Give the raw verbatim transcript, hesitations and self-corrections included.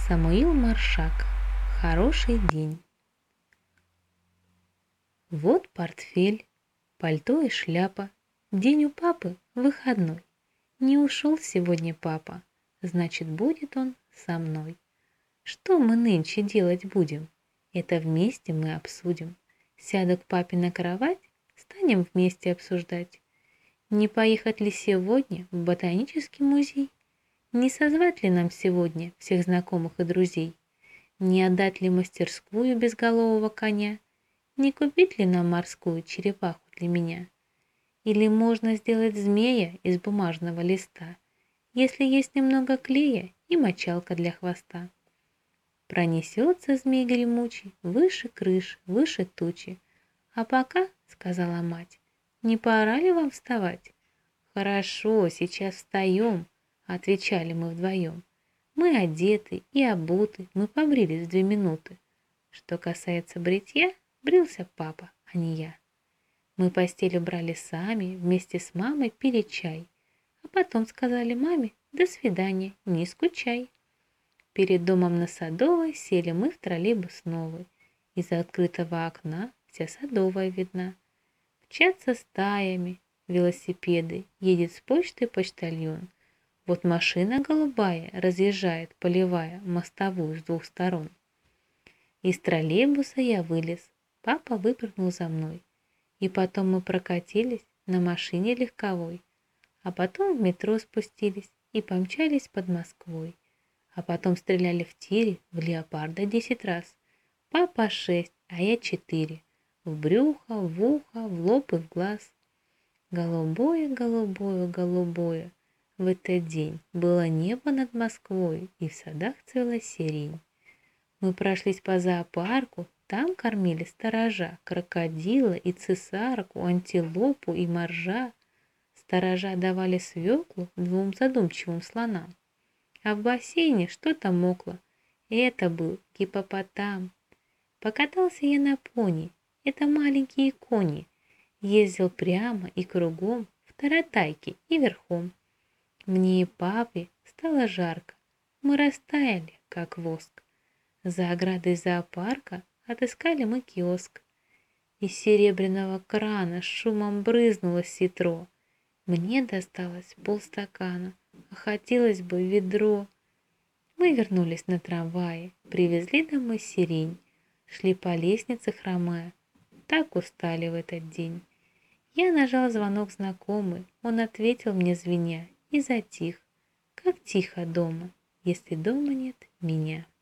Самуил Маршак. Хороший день. Вот портфель, пальто и шляпа. День у папы выходной. Не ушел сегодня папа, значит, будет он со мной. Что мы нынче делать будем? Это вместе мы обсудим. Сяду к папе на кровать, станем вместе обсуждать. Не поехать ли сегодня в ботанический музей? Не созвать ли нам сегодня всех знакомых и друзей? Не отдать ли мастерскую безголового коня? Не купить ли нам морскую черепаху для меня? Или можно сделать змея из бумажного листа, если есть немного клея и мочалка для хвоста? Пронесется змей гремучий выше крыш, выше тучи. А пока, сказала мать, не пора ли вам вставать? Хорошо, сейчас встаем, отвечали мы вдвоем. Мы одеты и обуты, мы побрились в две минуты. Что касается бритья, брился папа, а не я. Мы постель убрали сами, вместе с мамой пили чай. А потом сказали маме: до свидания, не скучай. Перед домом на Садовой сели мы в троллейбус новый. Из открытого окна вся Садовая видна. Мчатся стаями велосипеды, едет с почты почтальон. Вот машина голубая разъезжает, поливая мостовую с двух сторон. Из троллейбуса я вылез, папа выпрыгнул за мной. И потом мы прокатились на машине легковой. А потом в метро спустились и помчались под Москвой. А потом стреляли в тире в леопарда десять раз. Папа шесть, а я четыре. В брюхо, в ухо, в лоб и в глаз. Голубое, голубое, голубое. В этот день было небо над Москвой, и в садах цвела сирень. Мы прошлись по зоопарку, там кормили сторожа, крокодила и цесарку, антилопу и моржа. Сторожа давали свеклу двум задумчивым слонам. А в бассейне что-то мокло. Это был гиппопотам. Покатался я на пони, это маленькие кони. Ездил прямо и кругом, в таратайке и верхом. Мне и папе стало жарко, мы растаяли, как воск. За оградой зоопарка отыскали мы киоск. Из серебряного крана с шумом брызнуло ситро. Мне досталось полстакана, а хотелось бы ведро. Мы вернулись на трамвае, привезли домой сирень, шли по лестнице хромая, так устали в этот день. Я нажал звонок знакомый, он ответил мне звеня и затих, как тихо дома, если дома нет меня.